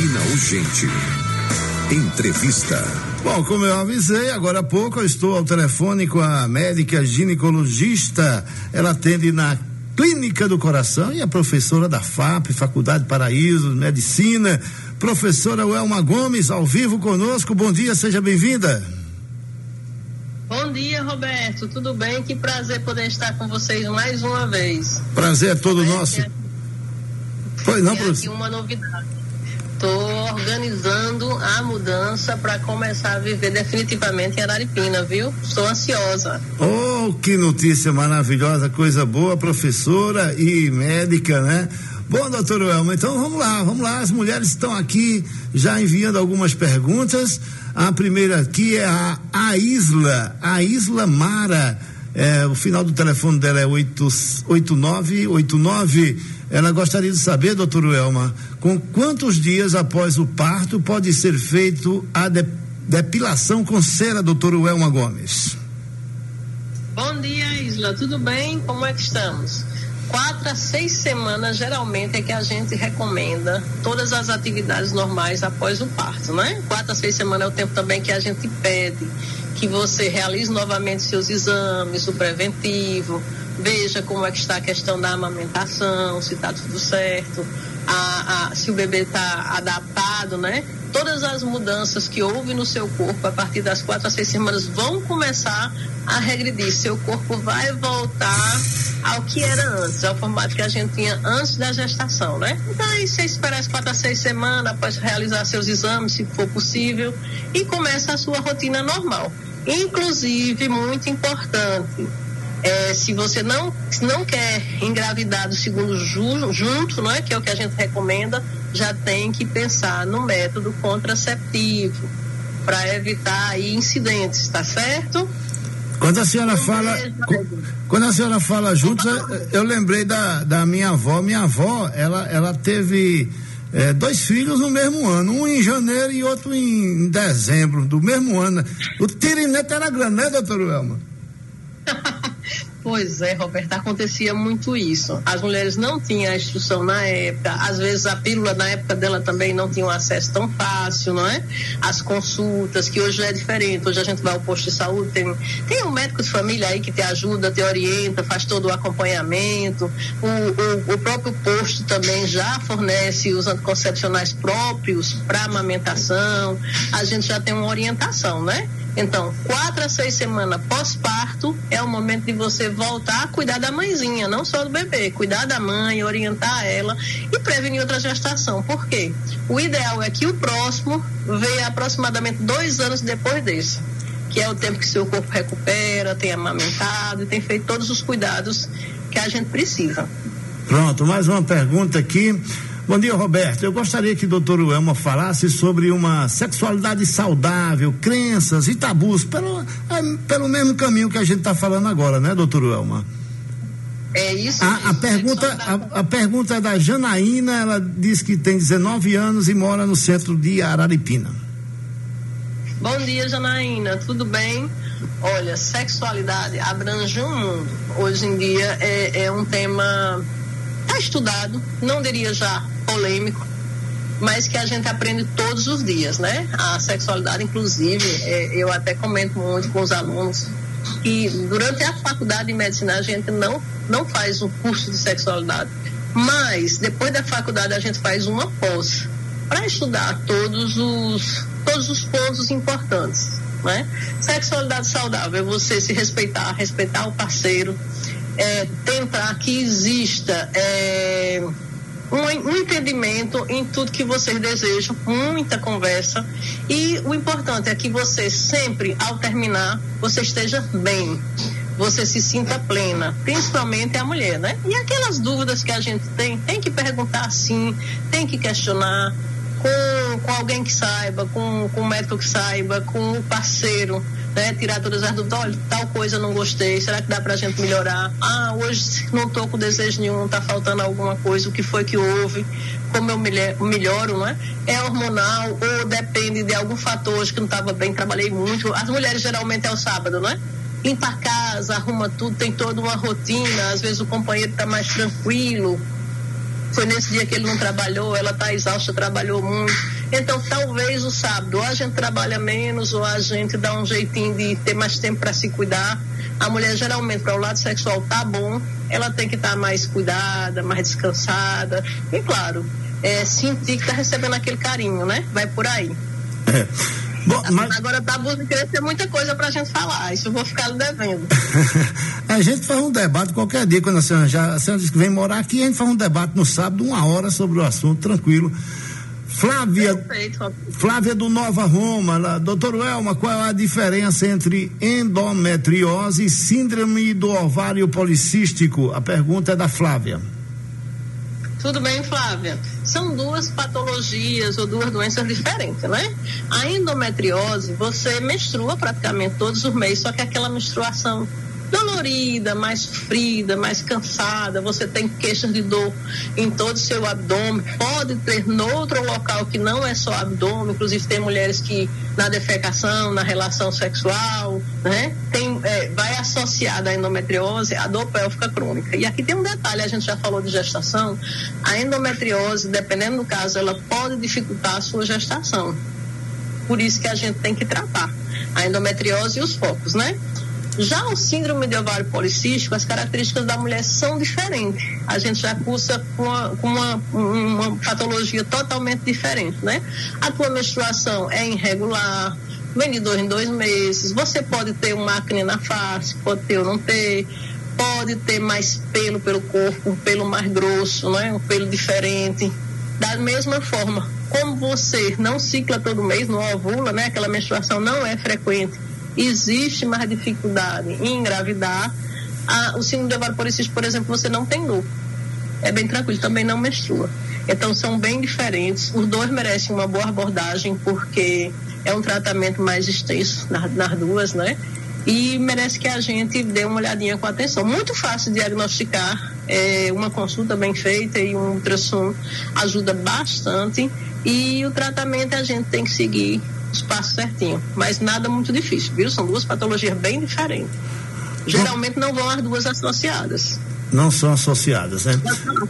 Medicina Urgente. Entrevista. Bom, como eu avisei, agora há pouco eu estou ao telefone com a médica ginecologista. Ela atende na Clínica do Coração e é professora da FAP, Faculdade Paraíso de Medicina. Professora Welma Gomes, ao vivo conosco. Bom dia, seja bem-vinda. Bom dia, Roberto. Tudo bem? Que prazer poder estar com vocês mais uma vez. Prazer é todo nosso. Pois não, professor? Aqui uma novidade. Estou organizando a mudança para começar a viver definitivamente em Araripina, viu? Estou ansiosa. Oh, que notícia maravilhosa, coisa boa, professora e médica, né? Bom, doutor Welma, então vamos lá, as mulheres estão aqui já enviando algumas perguntas. A primeira aqui é a Isla Mara, o final do telefone dela é 8989. Ela gostaria de saber, doutor Welma, com quantos dias após o parto pode ser feito a depilação com cera, doutor Welma Gomes? Bom dia, Isla, tudo bem? Como é que estamos? 4 a 6 semanas geralmente é que a gente recomenda todas as atividades normais após o parto, né? 4 a 6 semanas é o tempo também que a gente pede que você realize novamente seus exames, o preventivo, veja como é que está a questão da amamentação, se está tudo certo, se o bebê está adaptado, né? Todas as mudanças que houve no seu corpo a partir das 4 a 6 semanas vão começar a regredir. Seu corpo vai voltar ao que era antes, ao formato que a gente tinha antes da gestação, né? Então aí você espera as 4 a 6 semanas após realizar seus exames, se for possível, e começa a sua rotina normal. Inclusive, muito importante, se você não quer engravidar do segundo junto, não é? Que é o que a gente recomenda, já tem que pensar no método contraceptivo para evitar aí incidentes, tá certo? Quando a senhora fala juntos, eu lembrei da minha avó. Minha avó, ela teve 2 filhos no mesmo ano, um em janeiro e outro em dezembro do mesmo ano. O tirineto era grande, né, doutor Welma? Pois é, Roberto, acontecia muito isso. As mulheres não tinham a instrução na época, às vezes a pílula na época dela também não tinha um acesso tão fácil, não é? As consultas, que hoje é diferente, hoje a gente vai ao posto de saúde, tem um médico de família aí que te ajuda, te orienta, faz todo o acompanhamento, o próprio posto também já fornece os anticoncepcionais próprios para amamentação, a gente já tem uma orientação, né? Então, 4 a 6 semanas pós-parto é o momento de você voltar a cuidar da mãezinha, não só do bebê, cuidar da mãe, orientar ela e prevenir outra gestação. Por quê? O ideal é que o próximo venha aproximadamente 2 anos depois desse, que é o tempo que seu corpo recupera, tem amamentado e tem feito todos os cuidados que a gente precisa. Pronto, mais uma pergunta aqui. Bom dia, Roberto. Eu gostaria que o doutor Welma falasse sobre uma sexualidade saudável, crenças e tabus, pelo mesmo caminho que a gente está falando agora, né, doutor Welma? É isso. A pergunta é da Janaína, ela diz que tem 19 anos e mora no centro de Araripina. Bom dia, Janaína, tudo bem? Olha, sexualidade abrange um mundo. Hoje em dia é um tema estudado, não diria já polêmico, mas que a gente aprende todos os dias, né? A sexualidade, inclusive, eu até comento muito com os alunos que durante a faculdade de medicina a gente não faz o curso de sexualidade, mas depois da faculdade a gente faz uma pós para estudar todos os pontos importantes, né? Sexualidade saudável é você se respeitar o parceiro, tentar que exista um entendimento em tudo que vocês desejam, muita conversa, e o importante é que você sempre, ao terminar, você esteja bem, você se sinta plena, principalmente a mulher, né? E aquelas dúvidas que a gente tem que perguntar sim, tem que questionar com alguém que saiba, com um médico que saiba, com o parceiro, né? Tirar todas as dúvidas, olha, tal coisa eu não gostei, será que dá pra gente melhorar? Hoje não tô com desejo nenhum, tá faltando alguma coisa, o que foi que houve? Como eu melhoro, não é? É hormonal ou depende de algum fator hoje que não estava bem, trabalhei muito. As mulheres geralmente é o sábado, não é? Limpa a casa, arruma tudo, tem toda uma rotina, às vezes o companheiro está mais tranquilo, foi nesse dia que ele não trabalhou, ela está exausta, trabalhou muito. Então, talvez o sábado, ou a gente trabalha menos, ou a gente dá um jeitinho de ter mais tempo para se cuidar. A mulher, geralmente, para o lado sexual tá bom, ela tem que estar mais cuidada, mais descansada. E, claro, sentir que está recebendo aquele carinho, né? Vai por aí. Bom, mas... Agora, tabu tem muita coisa pra gente falar, isso eu vou ficar devendo. A gente faz um debate qualquer dia, quando a senhora diz que vem morar aqui, a gente faz um debate no sábado, 1 hora sobre o assunto, tranquilo. Flávia do Nova Roma, doutor Welma, qual é a diferença entre endometriose e síndrome do ovário policístico? A pergunta é da Flávia. Tudo bem, Flávia? São 2 patologias ou 2 doenças diferentes, né? A endometriose, você menstrua praticamente todos os meses, só que aquela menstruação dolorida, mais sofrida, mais cansada, você tem queixas de dor em todo o seu abdômen, pode ter no outro local que não é só abdômen, inclusive tem mulheres que na defecação, na relação sexual, né? Vai associada à endometriose a dor pélvica crônica. E aqui tem um detalhe, a gente já falou de gestação, a endometriose, dependendo do caso, ela pode dificultar a sua gestação. Por isso que a gente tem que tratar a endometriose e os focos, né? Já o síndrome de ovário policístico, as características da mulher são diferentes. A gente já cursa com uma patologia totalmente diferente, né? A tua menstruação é irregular, vem de 2 em 2 meses, você pode ter uma acne na face, pode ter ou não ter, pode ter mais pelo corpo, um pelo mais grosso, né? Um pelo diferente. Da mesma forma, como você não cicla todo mês, não ovula, né? Aquela menstruação não é frequente, existe mais dificuldade em engravidar. O síndrome de ovário policístico, por exemplo, você não tem dor, é bem tranquilo, também não menstrua. Então são bem diferentes, os 2 merecem uma boa abordagem, porque é um tratamento mais extenso nas 2, né? E merece que a gente dê uma olhadinha com atenção. Muito fácil diagnosticar, uma consulta bem feita e um ultrassom ajuda bastante, e o tratamento a gente tem que seguir os passos certinho, mas nada muito difícil, viu? São 2 patologias bem diferentes. Geralmente não vão as 2 associadas. Não são associadas, né?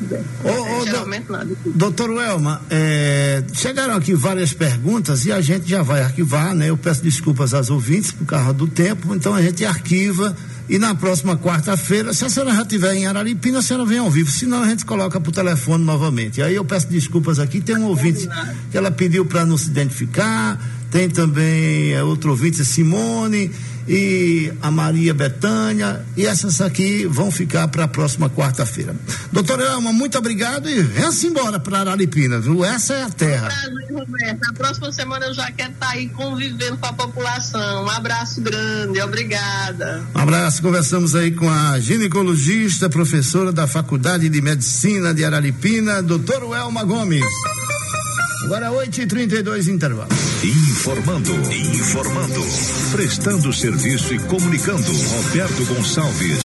Geralmente nada. Doutor Welma, chegaram aqui várias perguntas e a gente já vai arquivar, né? Eu peço desculpas aos ouvintes por causa do tempo, então a gente arquiva e na próxima quarta-feira, se a senhora já estiver em Araripina, a senhora vem ao vivo, senão a gente coloca pro telefone novamente. Aí eu peço desculpas aqui, tem um ouvinte que ela pediu para não se identificar, tem também outro ouvinte, Simone, e a Maria Betânia, e essas aqui vão ficar para a próxima quarta-feira. Doutora Elma, muito obrigado e venha-se embora para Araripina, viu? Essa é a terra. Prazer, Roberto. Na próxima semana eu já quero estar aí convivendo com a população. Um abraço grande, obrigada. Um abraço, conversamos aí com a ginecologista, professora da Faculdade de Medicina de Araripina, doutora Elma Gomes. Agora 8h32, intervalo. Informando, prestando serviço e comunicando, Roberto Gonçalves.